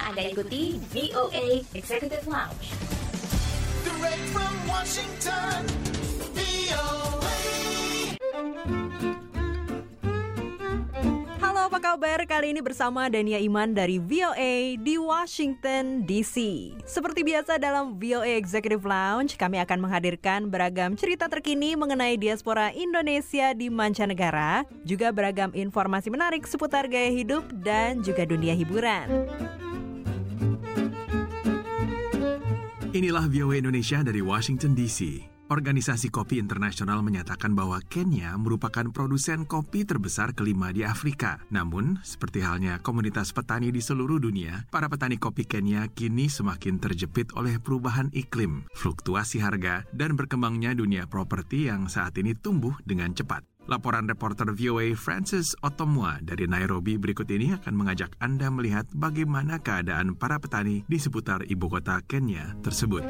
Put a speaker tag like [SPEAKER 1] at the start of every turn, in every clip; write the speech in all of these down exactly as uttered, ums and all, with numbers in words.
[SPEAKER 1] Anda ikuti V O A Executive Lounge.
[SPEAKER 2] Direct from Washington, V O A.
[SPEAKER 3] Halo, apa kabar? Kali ini bersama Dania Iman dari V O A di Washington D C. Seperti biasa dalam V O A Executive Lounge, kami akan menghadirkan beragam cerita terkini mengenai diaspora Indonesia di mancanegara, juga beragam informasi menarik seputar gaya hidup dan juga dunia hiburan.
[SPEAKER 4] Inilah V O A Indonesia dari Washington D C. Organisasi Kopi Internasional menyatakan bahwa Kenya merupakan produsen kopi terbesar kelima di Afrika. Namun, seperti halnya komunitas petani di seluruh dunia, para petani kopi Kenya kini semakin terjepit oleh perubahan iklim, fluktuasi harga, dan berkembangnya dunia properti yang saat ini tumbuh dengan cepat. Laporan reporter V O A Francis Otomwa dari Nairobi berikut ini akan mengajak Anda melihat bagaimana keadaan para petani di seputar ibu kota Kenya tersebut.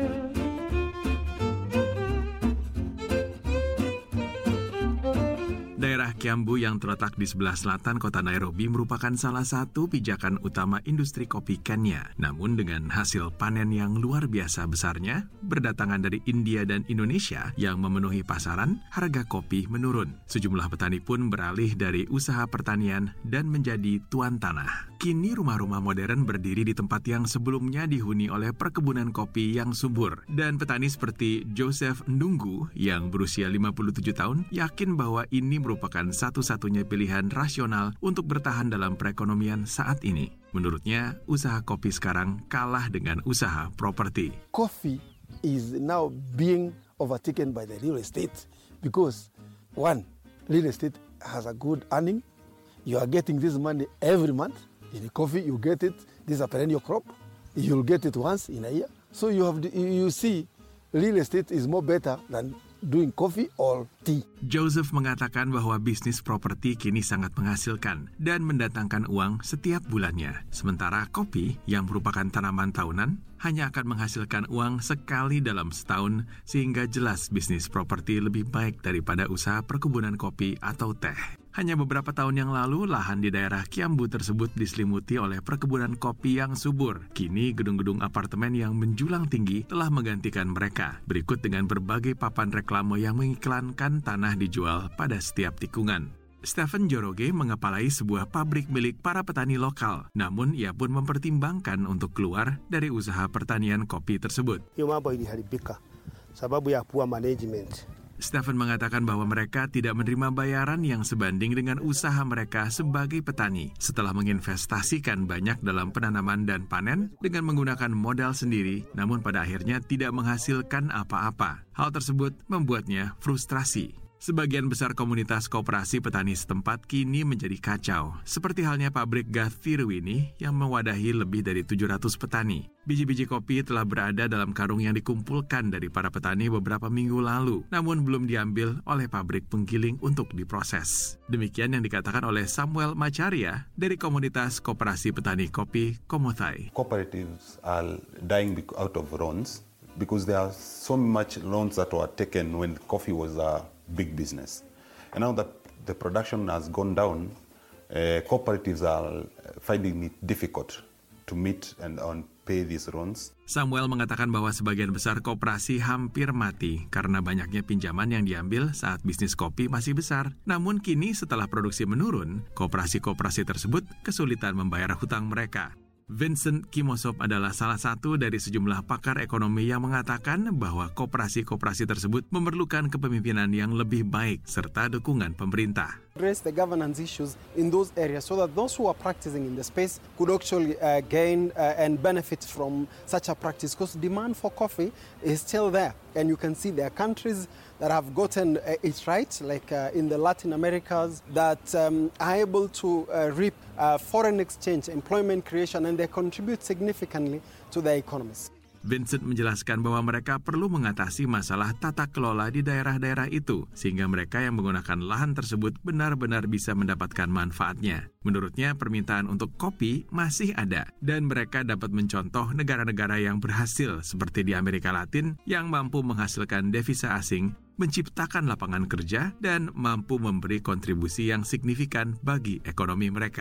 [SPEAKER 4] Daerah Kiambu yang terletak di sebelah selatan kota Nairobi merupakan salah satu pijakan utama industri kopi Kenya. Namun dengan hasil panen yang luar biasa besarnya, berdatangan dari India dan Indonesia yang memenuhi pasaran, harga kopi menurun. Sejumlah petani pun beralih dari usaha pertanian dan menjadi tuan tanah. Kini rumah-rumah modern berdiri di tempat yang sebelumnya dihuni oleh perkebunan kopi yang subur. Dan petani seperti Joseph Ndungu yang berusia lima puluh tujuh tahun yakin bahwa ini merupakan satu-satunya pilihan rasional untuk bertahan dalam perekonomian saat ini. Menurutnya, usaha kopi sekarang kalah dengan usaha properti.
[SPEAKER 5] Coffee is now being overtaken by the real estate because one, real estate has a good earning. You are getting this money every month. In coffee, you get it. This is a perennial crop. You'll get it once in a year. So you have you see, real estate is more better than doing coffee or tea.
[SPEAKER 4] Joseph mengatakan bahwa bisnis properti kini sangat menghasilkan dan mendatangkan uang setiap bulannya. Sementara kopi yang merupakan tanaman tahunan hanya akan menghasilkan uang sekali dalam setahun, sehingga jelas bisnis properti lebih baik daripada usaha perkebunan kopi atau teh. Hanya beberapa tahun yang lalu, lahan di daerah Kiambu tersebut diselimuti oleh perkebunan kopi yang subur. Kini gedung-gedung apartemen yang menjulang tinggi telah menggantikan mereka. Berikut dengan berbagai papan reklame yang mengiklankan tanah dijual pada setiap tikungan. Stephen Joroge mengepalai sebuah pabrik milik para petani lokal. Namun, ia pun mempertimbangkan untuk keluar dari usaha pertanian kopi tersebut.
[SPEAKER 6] Hiyo mambo iliharibika sababu ya poor management.
[SPEAKER 4] Stephen mengatakan bahwa mereka tidak menerima bayaran yang sebanding dengan usaha mereka sebagai petani setelah menginvestasikan banyak dalam penanaman dan panen dengan menggunakan modal sendiri, namun pada akhirnya tidak menghasilkan apa-apa. Hal tersebut membuatnya frustrasi. Sebagian besar komunitas koperasi petani setempat kini menjadi kacau, seperti halnya pabrik Gathiru ini yang mewadahi lebih dari tujuh ratus petani. Biji-biji kopi telah berada dalam karung yang dikumpulkan dari para petani beberapa minggu lalu, namun belum diambil oleh pabrik penggiling untuk diproses. Demikian yang dikatakan oleh Samuel Macharia dari komunitas koperasi petani kopi Komothai.
[SPEAKER 7] Cooperatives are dying out of loans because there are so much loans that were taken when coffee was a big business. And now that the production has gone down, uh, cooperatives are finding it difficult to meet and on pay these loans.
[SPEAKER 4] Samuel mengatakan bahwa sebagian besar koperasi hampir mati karena banyaknya pinjaman yang diambil saat bisnis kopi masih besar. Namun kini setelah produksi menurun, koperasi-koperasi tersebut kesulitan membayar hutang mereka. Vincent Kimosop adalah salah satu dari sejumlah pakar ekonomi yang mengatakan bahwa koperasi-koperasi tersebut memerlukan kepemimpinan yang lebih baik serta dukungan pemerintah.
[SPEAKER 6] Address the governance issues in those areas so that those who are practicing in the space could actually uh, gain uh, and benefit from such a practice, because demand for coffee is still there. And you can see there are countries that have gotten uh, it right, like uh, in the Latin Americas, that um, are able to uh, reap uh, foreign exchange, employment creation, and they contribute significantly to their economies.
[SPEAKER 4] Vincent menjelaskan bahwa mereka perlu mengatasi masalah tata kelola di daerah-daerah itu, sehingga mereka yang menggunakan lahan tersebut benar-benar bisa mendapatkan manfaatnya. Menurutnya, permintaan untuk kopi masih ada, dan mereka dapat mencontoh negara-negara yang berhasil seperti di Amerika Latin yang mampu menghasilkan devisa asing, menciptakan lapangan kerja, dan mampu memberi kontribusi yang signifikan bagi ekonomi mereka.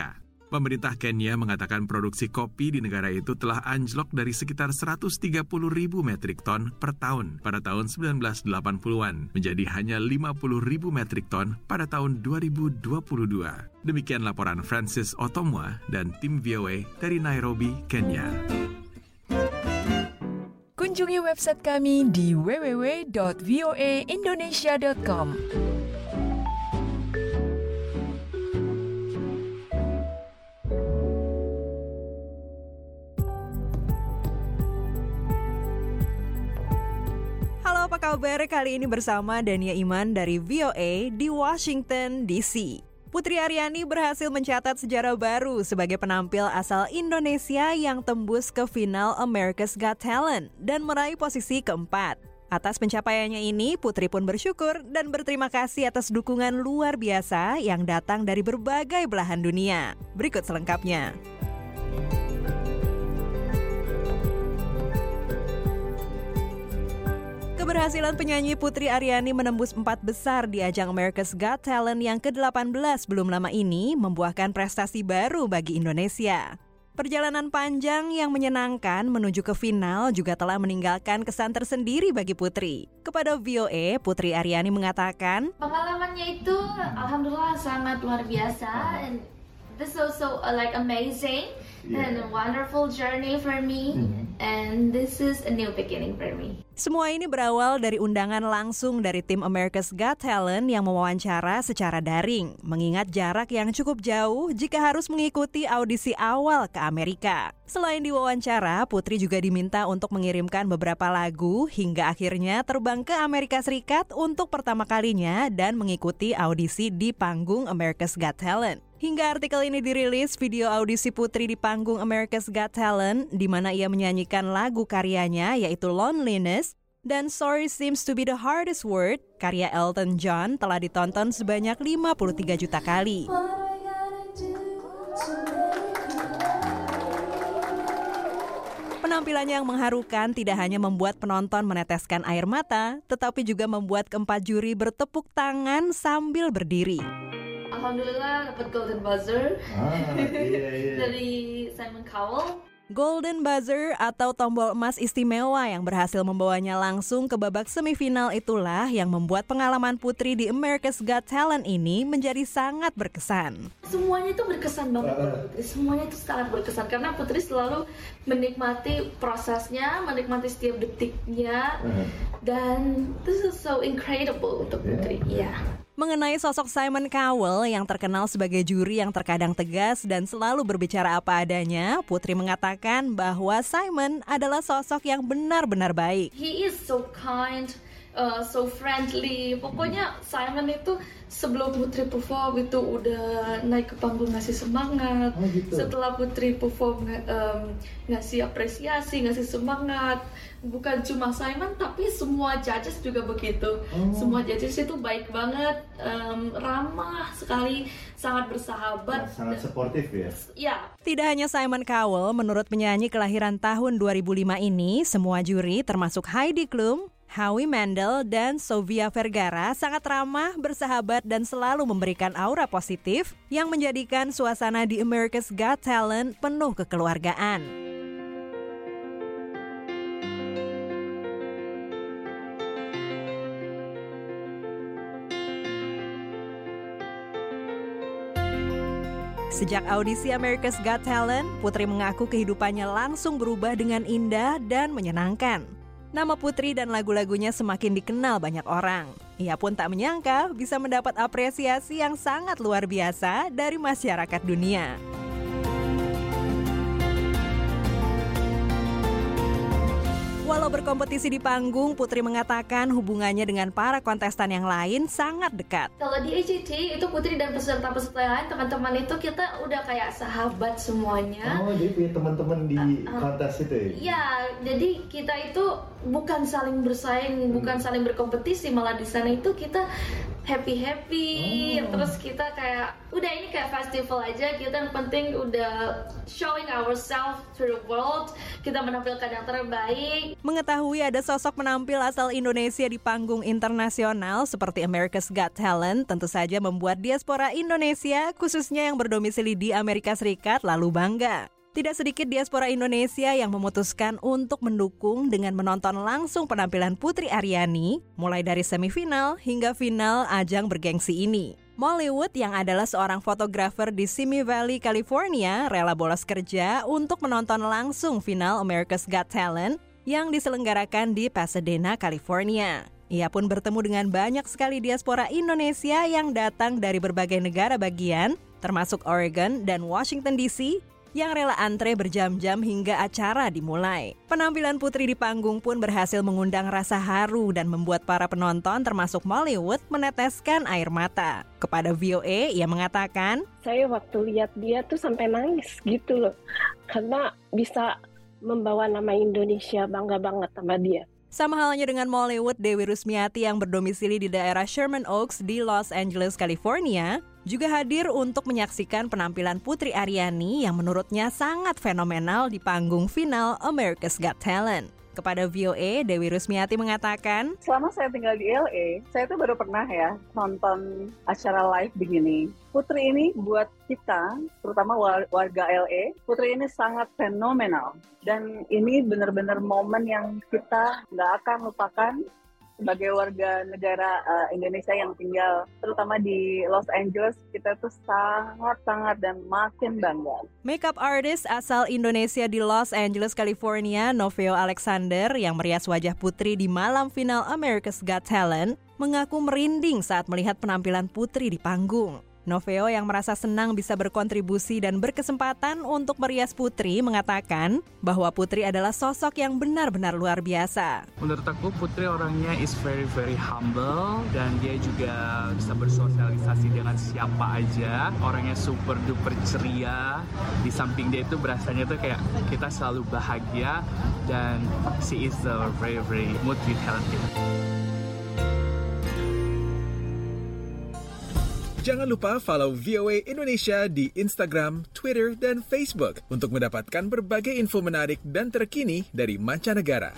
[SPEAKER 4] Pemerintah Kenya mengatakan produksi kopi di negara itu telah anjlok dari sekitar seratus tiga puluh ribu metrik ton per tahun pada tahun sembilan belas delapan puluhan menjadi hanya lima puluh ribu metrik ton pada tahun dua ribu dua puluh dua. Demikian laporan Francis Otomwa dan tim V O A dari Nairobi, Kenya.
[SPEAKER 8] Kunjungi website kami di w w w dot v o a indonesia dot com.
[SPEAKER 3] Halo, apa kabar? Kali ini bersama Dania Iman dari V O A di Washington D C. Putri Aryani berhasil mencatat sejarah baru sebagai penampil asal Indonesia yang tembus ke final America's Got Talent dan meraih posisi keempat. Atas pencapaiannya ini, Putri pun bersyukur dan berterima kasih atas dukungan luar biasa yang datang dari berbagai belahan dunia. Berikut selengkapnya. Keberhasilan penyanyi Putri Aryani menembus empat besar di ajang America's Got Talent yang ke delapan belas belum lama ini membuahkan prestasi baru bagi Indonesia. Perjalanan panjang yang menyenangkan menuju ke final juga telah meninggalkan kesan tersendiri bagi Putri. Kepada V O A, Putri Aryani mengatakan,
[SPEAKER 1] Pengalamannya itu alhamdulillah sangat luar biasa, and this is also uh, like amazing yeah. and a wonderful journey for me, mm-hmm. and this is a new beginning for me.
[SPEAKER 3] Semua ini berawal dari undangan langsung dari tim America's Got Talent yang mewawancara secara daring, mengingat jarak yang cukup jauh jika harus mengikuti audisi awal ke Amerika. Selain diwawancara, Putri juga diminta untuk mengirimkan beberapa lagu hingga akhirnya terbang ke Amerika Serikat untuk pertama kalinya dan mengikuti audisi di panggung America's Got Talent. Hingga artikel ini dirilis, video audisi Putri di panggung America's Got Talent di mana ia menyanyikan lagu karyanya yaitu Loneliness dan Sorry Seems to be the Hardest Word karya Elton John telah ditonton sebanyak lima puluh tiga juta kali. Penampilannya yang mengharukan tidak hanya membuat penonton meneteskan air mata, tetapi juga membuat keempat juri bertepuk tangan sambil berdiri.
[SPEAKER 1] Alhamdulillah dapat Golden Buzzer
[SPEAKER 9] ah, iya, iya.
[SPEAKER 1] dari Simon Cowell.
[SPEAKER 3] Golden Buzzer atau tombol emas istimewa yang berhasil membawanya langsung ke babak semifinal itulah yang membuat pengalaman Putri di America's Got Talent ini menjadi sangat berkesan.
[SPEAKER 1] Semuanya itu berkesan banget uh. Putri. Semuanya itu sangat berkesan karena Putri selalu menikmati prosesnya, menikmati setiap detiknya, uh. dan this is so incredible untuk Putri. Iya. Yeah.
[SPEAKER 3] Mengenai sosok Simon Cowell yang terkenal sebagai juri yang terkadang tegas dan selalu berbicara apa adanya, Putri mengatakan bahwa Simon adalah sosok yang benar-benar baik.
[SPEAKER 1] He is so kind, uh, so friendly. Pokoknya Simon itu sebelum Putri perform itu udah naik ke panggung ngasih semangat. Oh, gitu. Setelah Putri perform um, ngasih apresiasi, ngasih semangat. Bukan cuma Simon tapi semua judges juga begitu. Oh. Semua judges itu baik banget, um, ramah sekali, sangat bersahabat,
[SPEAKER 9] sangat suportif ya.
[SPEAKER 1] Ya.
[SPEAKER 3] Tidak hanya Simon Cowell, menurut penyanyi kelahiran tahun dua ribu lima ini, semua juri termasuk Heidi Klum, Howie Mandel, dan Sofia Vergara sangat ramah, bersahabat, dan selalu memberikan aura positif yang menjadikan suasana di America's Got Talent penuh kekeluargaan. Sejak audisi America's Got Talent, Putri mengaku kehidupannya langsung berubah dengan indah dan menyenangkan. Nama Putri dan lagu-lagunya semakin dikenal banyak orang. Ia pun tak menyangka bisa mendapat apresiasi yang sangat luar biasa dari masyarakat dunia. Walau berkompetisi di panggung, Putri mengatakan hubungannya dengan para kontestan yang lain sangat dekat.
[SPEAKER 1] Kalau di A G T itu Putri dan peserta-peserta yang lain, teman-teman itu kita udah kayak sahabat semuanya.
[SPEAKER 9] Oh, jadi punya teman-teman di uh, uh, kontes itu ya?
[SPEAKER 1] Iya, jadi kita itu bukan saling bersaing, hmm. bukan saling berkompetisi, malah di sana itu kita happy-happy,
[SPEAKER 9] Oh.
[SPEAKER 1] terus kita kayak udah ini kayak festival aja, kita yang penting udah showing ourselves to the world, kita menampilkan yang terbaik.
[SPEAKER 3] Mengetahui ada sosok penampil asal Indonesia di panggung internasional seperti America's Got Talent tentu saja membuat diaspora Indonesia, khususnya yang berdomisili di Amerika Serikat, lalu bangga. Tidak sedikit diaspora Indonesia yang memutuskan untuk mendukung dengan menonton langsung penampilan Putri Aryani, mulai dari semifinal hingga final ajang bergengsi ini. Mollywood yang adalah seorang fotografer di Simi Valley, California, rela bolos kerja untuk menonton langsung final America's Got Talent yang diselenggarakan di Pasadena, California. Ia pun bertemu dengan banyak sekali diaspora Indonesia yang datang dari berbagai negara bagian, termasuk Oregon dan Washington D C, yang rela antre berjam-jam hingga acara dimulai. Penampilan Putri di panggung pun berhasil mengundang rasa haru dan membuat para penonton termasuk Mollywood meneteskan air mata. Kepada V O A, ia mengatakan,
[SPEAKER 10] saya waktu lihat dia tuh sampai nangis gitu loh. Karena bisa membawa nama Indonesia, bangga banget sama dia.
[SPEAKER 3] Sama halnya dengan Mollywood, Dewi Rusmiati yang berdomisili di daerah Sherman Oaks di Los Angeles, California, juga hadir untuk menyaksikan penampilan Putri Aryani yang menurutnya sangat fenomenal di panggung final America's Got Talent. Kepada V O A, Dewi Rusmiati mengatakan,
[SPEAKER 11] selama saya tinggal di L A, saya tuh baru pernah ya nonton acara live begini. Putri ini buat kita, terutama warga L A, Putri ini sangat fenomenal. Dan ini benar-benar momen yang kita nggak akan lupakan sebagai warga negara uh, Indonesia yang tinggal terutama di Los Angeles. Kita tuh sangat-sangat dan makin bangga.
[SPEAKER 3] Makeup artist asal Indonesia di Los Angeles, California, Novio Alexander yang merias wajah Putri di malam final America's Got Talent mengaku merinding saat melihat penampilan Putri di panggung. Novio yang merasa senang bisa berkontribusi dan berkesempatan untuk merias Putri mengatakan bahwa Putri adalah sosok yang benar-benar luar biasa.
[SPEAKER 12] Menurut aku Putri orangnya is very very humble dan dia juga bisa bersosialisasi dengan siapa aja. Orangnya super duper ceria. Di samping dia itu berasanya tuh kayak kita selalu bahagia dan she is a very very multi talented.
[SPEAKER 4] Jangan lupa follow V O A Indonesia di Instagram, Twitter, dan Facebook untuk mendapatkan berbagai info menarik dan terkini dari mancanegara.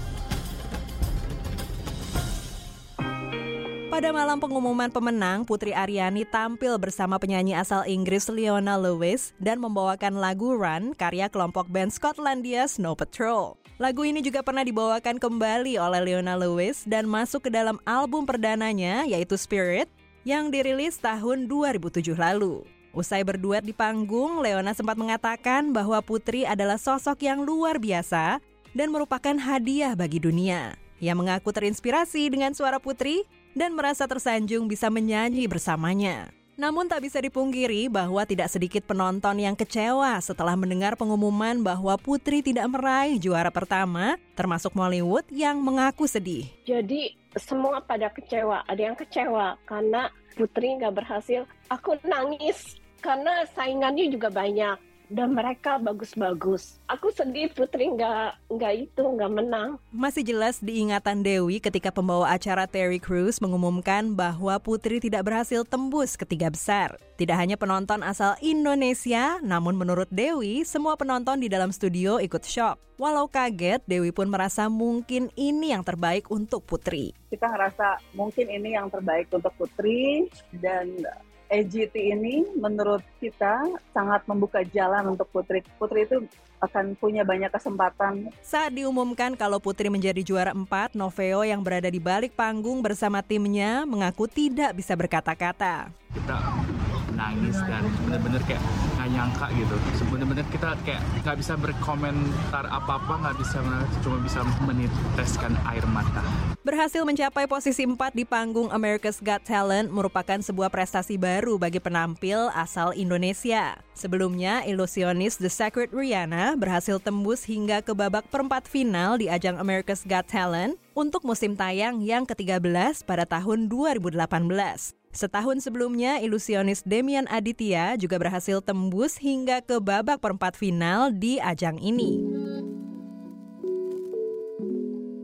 [SPEAKER 3] Pada malam pengumuman pemenang, Putri Aryani tampil bersama penyanyi asal Inggris Leona Lewis dan membawakan lagu Run karya kelompok band Skotlandia Snow Patrol. Lagu ini juga pernah dibawakan kembali oleh Leona Lewis dan masuk ke dalam album perdananya yaitu Spirit yang dirilis tahun dua ribu tujuh lalu. Usai berduet di panggung, Leona sempat mengatakan bahwa Putri adalah sosok yang luar biasa dan merupakan hadiah bagi dunia. Ia mengaku terinspirasi dengan suara Putri dan merasa tersanjung bisa menyanyi bersamanya. Namun tak bisa dipungkiri bahwa tidak sedikit penonton yang kecewa setelah mendengar pengumuman bahwa Putri tidak meraih juara pertama, termasuk Mollywood yang mengaku sedih.
[SPEAKER 10] Jadi semua pada kecewa, ada yang kecewa karena Putri nggak berhasil. Aku nangis karena saingannya juga banyak dan mereka bagus-bagus. Aku sedih Putri nggak nggak itu nggak menang.
[SPEAKER 3] Masih jelas diingatan Dewi ketika pembawa acara Terry Crews mengumumkan bahwa Putri tidak berhasil tembus ke tiga besar. Tidak hanya penonton asal Indonesia, namun menurut Dewi, semua penonton di dalam studio ikut shock. Walau kaget, Dewi pun merasa mungkin ini yang terbaik untuk Putri.
[SPEAKER 11] Kita ngerasa mungkin ini yang terbaik untuk Putri dan A G T ini menurut kita sangat membuka jalan untuk Putri. Putri itu akan punya banyak kesempatan.
[SPEAKER 3] Saat diumumkan kalau Putri menjadi juara empat, Novio yang berada di balik panggung bersama timnya mengaku tidak bisa berkata-kata.
[SPEAKER 12] Kita nangis dan benar-benar kayak nggak nyangka gitu. Sebenarnya kita kayak nggak bisa berkomentar apa-apa, nggak bisa cuma bisa meneteskan air mata.
[SPEAKER 3] Berhasil mencapai posisi empat di panggung America's Got Talent merupakan sebuah prestasi baru bagi penampil asal Indonesia. Sebelumnya, ilusionis The Secret Rihanna berhasil tembus hingga ke babak perempat final di ajang America's Got Talent untuk musim tayang yang ketiga belas pada tahun dua ribu delapan belas. Setahun sebelumnya, ilusionis Demian Aditya juga berhasil tembus hingga ke babak perempat final di ajang ini.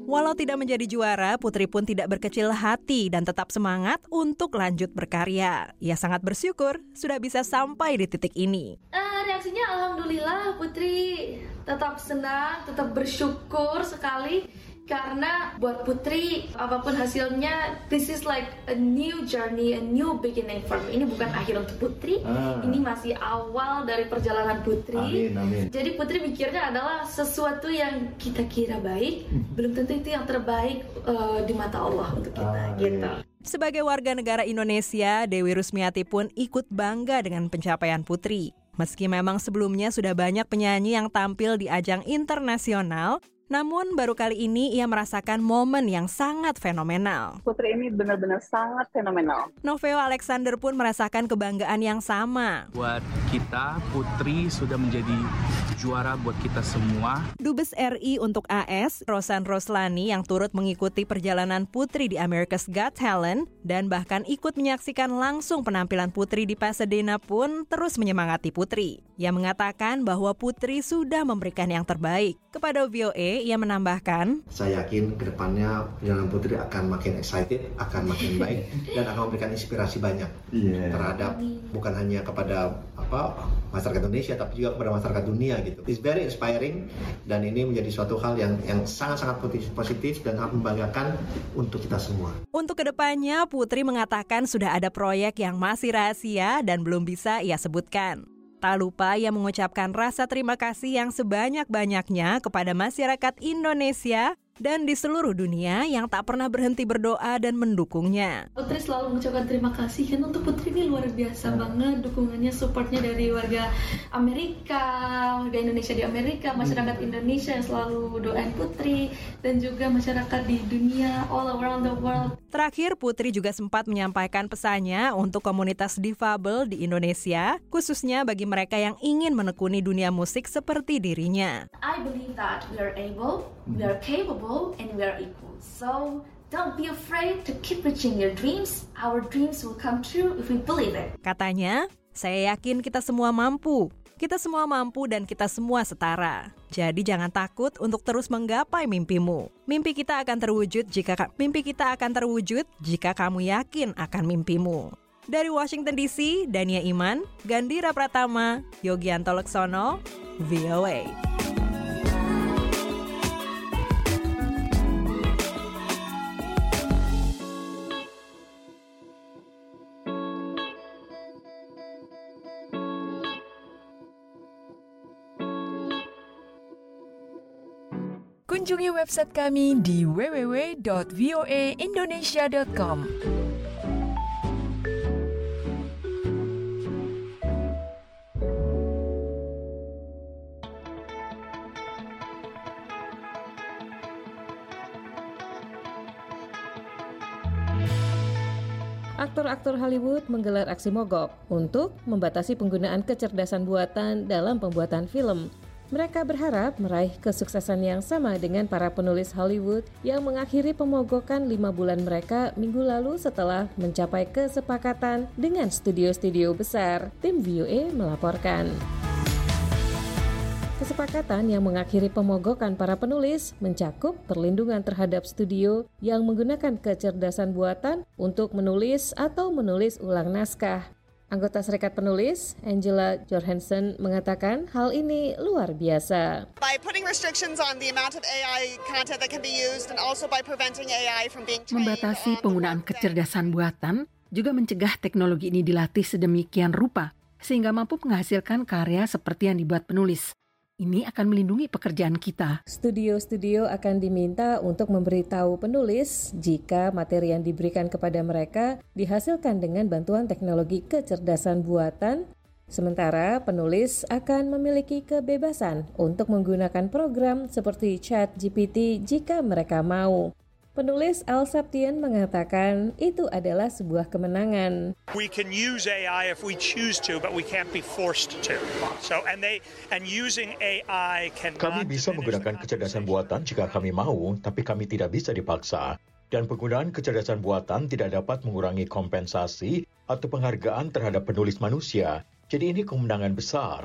[SPEAKER 3] Walau tidak menjadi juara, Putri pun tidak berkecil hati dan tetap semangat untuk lanjut berkarya. Ia sangat bersyukur sudah bisa sampai di titik ini.
[SPEAKER 1] Uh, reaksinya alhamdulillah, Putri tetap senang, tetap bersyukur sekali. Karena buat Putri, apapun hasilnya, this is like a new journey, a new beginning for me. Ini bukan akhir untuk Putri, ah. ini masih awal dari perjalanan Putri.
[SPEAKER 9] Amin, amin.
[SPEAKER 1] Jadi Putri mikirnya adalah sesuatu yang kita kira baik, belum tentu itu yang terbaik uh, di mata Allah untuk kita. Amin. Gitu.
[SPEAKER 3] Sebagai warga negara Indonesia, Dewi Rusmiati pun ikut bangga dengan pencapaian Putri. Meski memang sebelumnya sudah banyak penyanyi yang tampil di ajang internasional, namun baru kali ini ia merasakan momen yang sangat fenomenal.
[SPEAKER 11] Putri ini benar-benar sangat fenomenal.
[SPEAKER 3] Noveo Alexander pun merasakan kebanggaan yang sama.
[SPEAKER 12] Buat kita, Putri sudah menjadi juara buat kita semua.
[SPEAKER 3] Dubes R I untuk A S, Rosan Roslani yang turut mengikuti perjalanan Putri di America's Got Talent dan bahkan ikut menyaksikan langsung penampilan Putri di Pasadena pun terus menyemangati Putri. Ia mengatakan bahwa Putri sudah memberikan yang terbaik. Kepada V O A, ia menambahkan,
[SPEAKER 13] saya yakin ke depannya perjalanan Putri akan makin excited, akan makin baik, dan akan memberikan inspirasi banyak yeah. terhadap bukan hanya kepada apa masyarakat Indonesia, tapi juga kepada masyarakat dunia gitu. It's very inspiring, dan ini menjadi suatu hal yang yang sangat-sangat positif dan sangat membanggakan untuk kita semua.
[SPEAKER 3] Untuk kedepannya, Putri mengatakan sudah ada proyek yang masih rahasia dan belum bisa ia sebutkan. Tak lupa ia mengucapkan rasa terima kasih yang sebanyak-banyaknya kepada masyarakat Indonesia dan di seluruh dunia yang tak pernah berhenti berdoa dan mendukungnya.
[SPEAKER 1] Putri selalu mengucapkan terima kasih kan untuk Putri ini luar biasa banget dukungannya, supportnya dari warga Amerika, warga Indonesia di Amerika, masyarakat Indonesia yang selalu doain Putri, dan juga masyarakat di dunia all around the world.
[SPEAKER 3] Terakhir, Putri juga sempat menyampaikan pesannya untuk komunitas difabel di Indonesia, khususnya bagi mereka yang ingin menekuni dunia musik seperti dirinya.
[SPEAKER 1] I believe that we are able, we are capable, and we are equal. So don't be afraid to keep reaching your dreams. Our dreams will come true if we believe it.
[SPEAKER 3] Katanya, saya yakin kita semua mampu. Kita semua mampu dan kita semua setara. Jadi jangan takut untuk terus menggapai mimpimu. Mimpi kita akan terwujud jika mimpi kita akan terwujud jika kamu yakin akan mimpimu. Dari Washington D C, Dania Iman, Gandhira Pratama, Yogianto Leksono, V O A.
[SPEAKER 8] Kunjungi website kami di w w w dot v o a indonesia dot com.
[SPEAKER 14] Aktor-aktor Hollywood menggelar aksi mogok untuk membatasi penggunaan kecerdasan buatan dalam pembuatan film. Mereka berharap meraih kesuksesan yang sama dengan para penulis Hollywood yang mengakhiri pemogokan lima bulan mereka minggu lalu setelah mencapai kesepakatan dengan studio-studio besar. Tim V O A melaporkan. Kesepakatan yang mengakhiri pemogokan para penulis mencakup perlindungan terhadap studio yang menggunakan kecerdasan buatan untuk menulis atau menulis ulang naskah. Anggota Serikat Penulis, Angela Johansson, mengatakan hal ini luar biasa.
[SPEAKER 15] By putting restrictions on the amount of A I content that can be used and also by preventing A I from being trained.
[SPEAKER 16] Membatasi penggunaan kecerdasan buatan juga mencegah teknologi ini dilatih sedemikian rupa sehingga mampu menghasilkan karya seperti yang dibuat penulis. Ini akan melindungi pekerjaan kita.
[SPEAKER 14] Studio-studio akan diminta untuk memberitahu penulis jika materi yang diberikan kepada mereka dihasilkan dengan bantuan teknologi kecerdasan buatan, sementara penulis akan memiliki kebebasan untuk menggunakan program seperti Chat G P T jika mereka mau. Penulis Al Saptien mengatakan itu adalah sebuah kemenangan.
[SPEAKER 17] We can use A I if we choose to, but we can't be forced to. So and they and using A I can.
[SPEAKER 18] Kami bisa menggunakan kecerdasan buatan jika kami mau, tapi kami tidak bisa dipaksa. Dan penggunaan kecerdasan buatan tidak dapat mengurangi kompensasi atau penghargaan terhadap penulis manusia. Jadi ini kemenangan besar.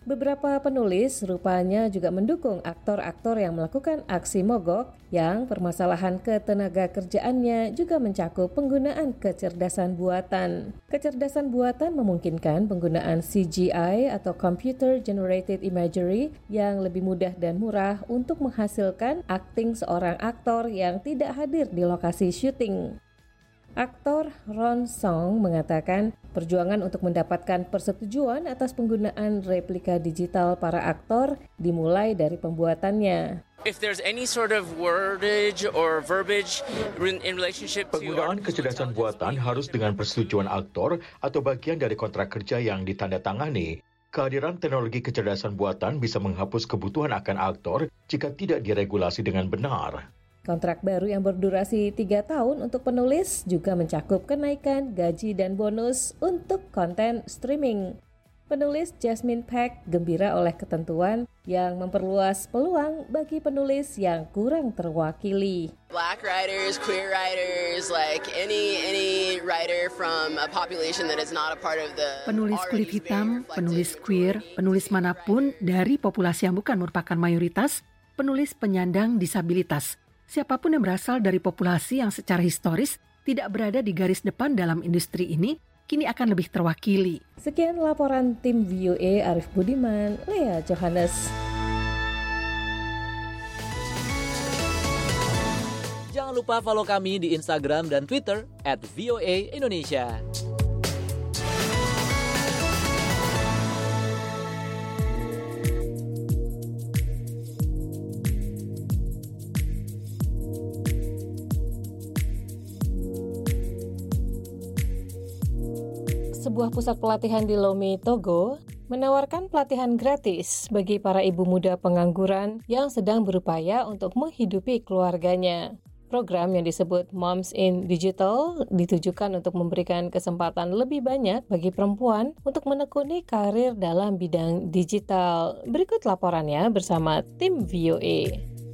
[SPEAKER 14] Beberapa penulis rupanya juga mendukung aktor-aktor yang melakukan aksi mogok yang permasalahan ketenaga kerjaannya juga mencakup penggunaan kecerdasan buatan. Kecerdasan buatan memungkinkan penggunaan C G I atau Computer Generated Imagery yang lebih mudah dan murah untuk menghasilkan akting seorang aktor yang tidak hadir di lokasi syuting. Aktor Ron Song mengatakan perjuangan untuk mendapatkan persetujuan atas penggunaan replika digital para aktor dimulai dari pembuatannya.
[SPEAKER 19] If there's any sort of wordage or verbiage in relationship to
[SPEAKER 18] Penggunaan kecerdasan buatan harus dengan persetujuan aktor atau bagian dari kontrak kerja yang ditandatangani. Kehadiran teknologi kecerdasan buatan bisa menghapus kebutuhan akan aktor jika tidak diregulasi dengan benar.
[SPEAKER 14] Kontrak baru yang berdurasi tiga tahun untuk penulis juga mencakup kenaikan gaji dan bonus untuk konten streaming. Penulis Jasmine Pack gembira oleh ketentuan yang memperluas peluang bagi penulis yang kurang terwakili.
[SPEAKER 20] Black writers, queer writers, like any any writer from a population that is not a part of the
[SPEAKER 16] Penulis kulit hitam, penulis queer, penulis manapun dari populasi yang bukan merupakan mayoritas, penulis penyandang disabilitas. Siapapun yang berasal dari populasi yang secara historis tidak berada di garis depan dalam industri ini, kini akan lebih terwakili.
[SPEAKER 14] Sekian laporan tim V O A Arif Budiman, Lea Johannes.
[SPEAKER 21] Jangan lupa follow kami di Instagram dan Twitter at V O A Indonesia.
[SPEAKER 14] Sebuah pusat pelatihan di Lomé, Togo, menawarkan pelatihan gratis bagi para ibu muda pengangguran yang sedang berupaya untuk menghidupi keluarganya. Program yang disebut Moms in Digital ditujukan untuk memberikan kesempatan lebih banyak bagi perempuan untuk menekuni karir dalam bidang digital. Berikut laporannya bersama tim V O A.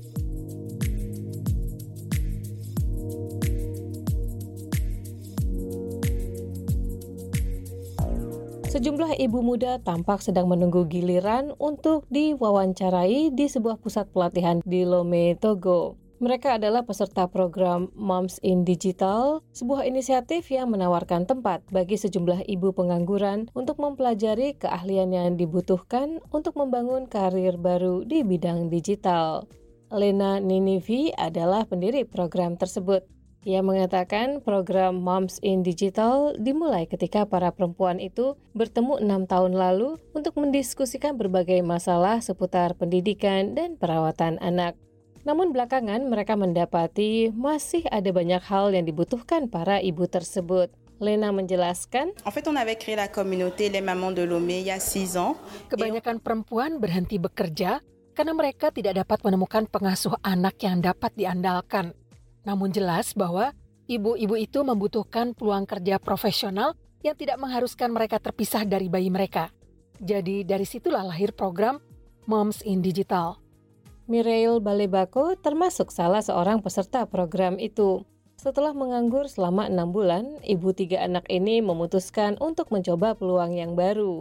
[SPEAKER 14] Sejumlah ibu muda tampak sedang menunggu giliran untuk diwawancarai di sebuah pusat pelatihan di Lomé, Togo. Mereka adalah peserta program Moms in Digital, sebuah inisiatif yang menawarkan tempat bagi sejumlah ibu pengangguran untuk mempelajari keahlian yang dibutuhkan untuk membangun karir baru di bidang digital. Lena Ninivi adalah pendiri program tersebut. Ia mengatakan program Moms in Digital dimulai ketika para perempuan itu bertemu enam tahun lalu untuk mendiskusikan berbagai masalah seputar pendidikan dan perawatan anak. Namun belakangan mereka mendapati masih ada banyak hal yang dibutuhkan para ibu tersebut. Lena menjelaskan,
[SPEAKER 22] En fait, on avait créé la communauté Les Mamans de Lomé il y a six ans.
[SPEAKER 16] Kebanyakan perempuan berhenti bekerja karena mereka tidak dapat menemukan pengasuh anak yang dapat diandalkan. Namun jelas bahwa ibu-ibu itu membutuhkan peluang kerja profesional yang tidak mengharuskan mereka terpisah dari bayi mereka. Jadi dari situlah lahir program Moms in Digital.
[SPEAKER 14] Mireille Balebako termasuk salah seorang peserta program itu. Setelah menganggur selama enam bulan, ibu tiga anak ini memutuskan untuk mencoba peluang yang baru.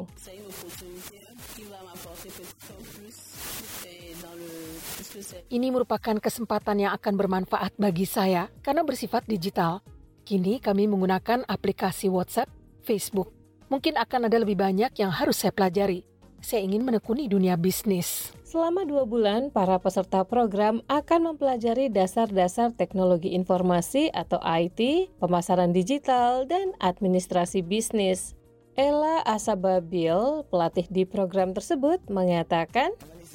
[SPEAKER 16] Ini merupakan kesempatan yang akan bermanfaat bagi saya karena bersifat digital. Kini kami menggunakan aplikasi WhatsApp, Facebook. Mungkin akan ada lebih banyak yang harus saya pelajari. Saya ingin menekuni dunia bisnis.
[SPEAKER 14] Selama dua bulan, para peserta program akan mempelajari dasar-dasar teknologi informasi atau I T, pemasaran digital, dan administrasi bisnis. Ella Asababil, pelatih di program tersebut, mengatakan,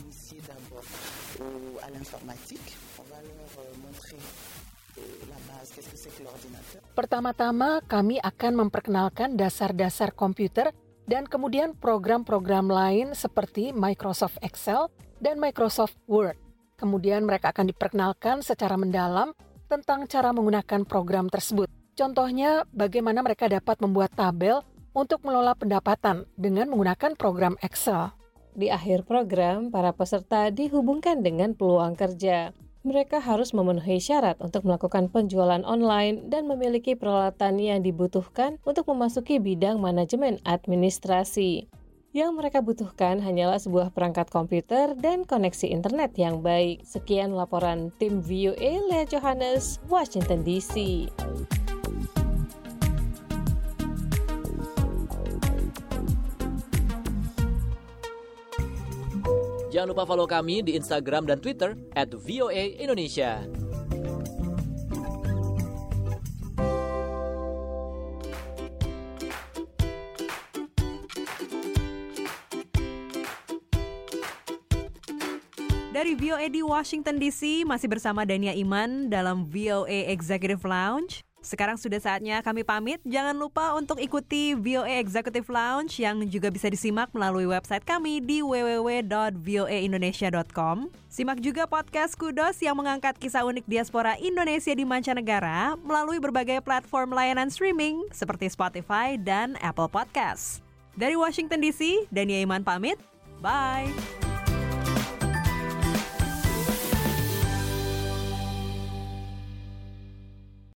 [SPEAKER 16] Pertama-tama, kami akan memperkenalkan dasar-dasar komputer dan kemudian program-program lain seperti Microsoft Excel dan Microsoft Word. Kemudian mereka akan diperkenalkan secara mendalam tentang cara menggunakan program tersebut. Contohnya, bagaimana mereka dapat membuat tabel untuk mengelola pendapatan dengan menggunakan program Excel.
[SPEAKER 14] Di akhir program, para peserta dihubungkan dengan peluang kerja. Mereka harus memenuhi syarat untuk melakukan penjualan online dan memiliki peralatan yang dibutuhkan untuk memasuki bidang manajemen administrasi. Yang mereka butuhkan hanyalah sebuah perangkat komputer dan koneksi internet yang baik. Sekian laporan tim V O A Lea Johannes, Washington D C.
[SPEAKER 21] Jangan lupa follow kami di Instagram dan Twitter at V O A Indonesia.
[SPEAKER 3] Dari V O A di Washington D C, masih bersama Dania Iman dalam V O A Executive Lounge. Sekarang sudah saatnya kami pamit. Jangan lupa untuk ikuti V O A Executive Lounge yang juga bisa disimak melalui website kami di w w w dot v o a indonesia dot com. Simak juga podcast Kudos yang mengangkat kisah unik diaspora Indonesia di mancanegara melalui berbagai platform layanan streaming seperti Spotify dan Apple Podcasts. Dari Washington D C, Dania Iman pamit. Bye!